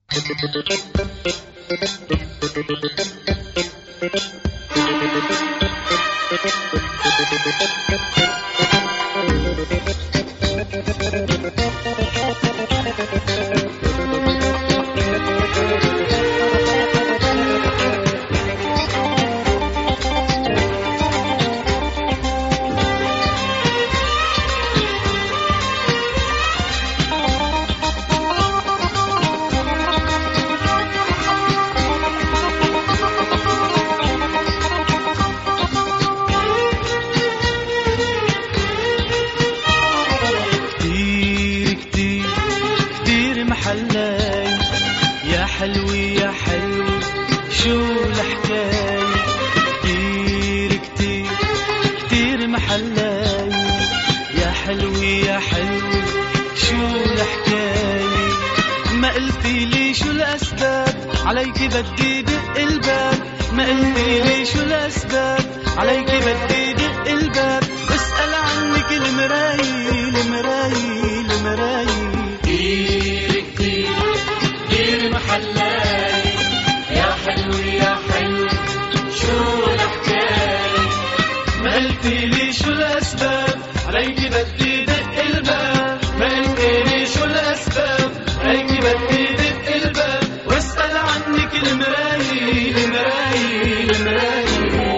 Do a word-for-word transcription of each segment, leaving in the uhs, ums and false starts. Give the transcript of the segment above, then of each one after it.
يا حلوي يا حلوي شو الحكاية، كتير كتير كتير محلاي. يا حلوي يا حلوي شو الحكاية، ما قلتي لي شو الأسباب عليكي بدي دق الباب. ما قلتي لي شو الأسباب عليكي بدي دق الباب. اسأل عنك المراي المراي المراي. كتير كتير كتير محلاي، يا حلوي يا حلوي شو الحكاية. ما قلتي لي شو الأسباب عليكي بدي دق الباب. ما قلتي لي شو الأسباب عليكي بدي دق الباب. واسأل عنك المراي المراي المراي.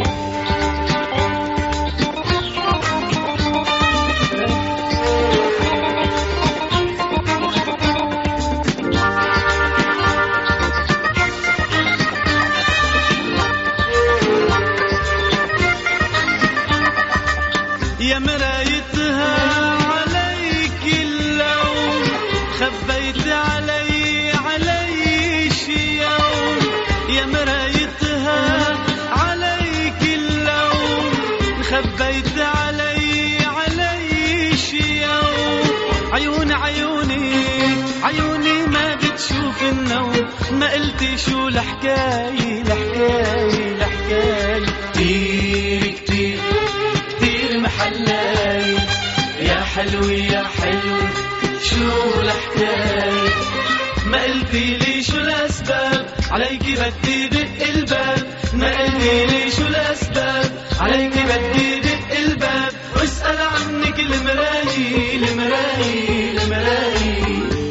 يا مرايتها عليك اللوم، خبيت علي علي شي يوم. يا مرايتها عليك اللوم، خبيت علي علي شي يوم. عيوني عيوني عيوني ما بتشوف النوم. ما قلتي شو الحكاية الحكاية الحكاية. كتير كتير كتير محلاي، يا حلوي يا حلوي شو الحكاية. ما قلتي لي شو الأسباب عليكي بدي دق الباب. ما قلتي لي شو الأسباب عليكي بدي دق الباب. واسأل عنك المراي المراي المراي.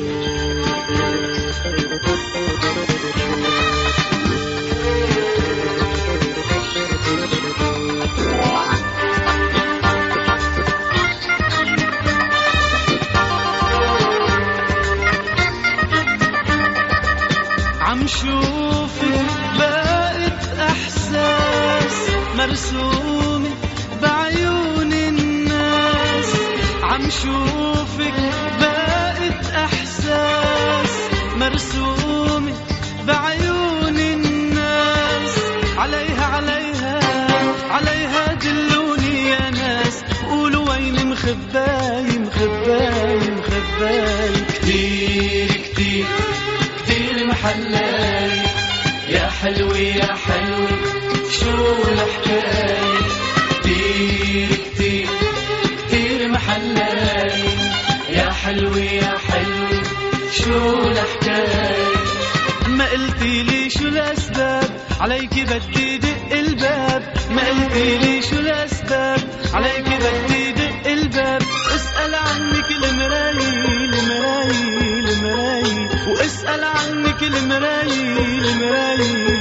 عم شوفك بقت احساس مرسومة بعيون الناس. عم شوفك بقت احساس مرسومة بعيون الناس. عليها عليها عليها دلوني يا ناس، قولوا وين مخباي مخباي مخباي. كتير كتير كتير محلاي، يا حلوي يا حلوي شو الحكاية. كتير كتير كتير محلاي، يا حلوي يا حلوي شو الحكاية. ما قلتي لي شو الأسباب عليكي بدي دق الباب. ما قلتي لي شو الأسباب عليكي بدي دق الباب. اسأل عنك المراي المراي المراي. واسأل عنك المراي المراي.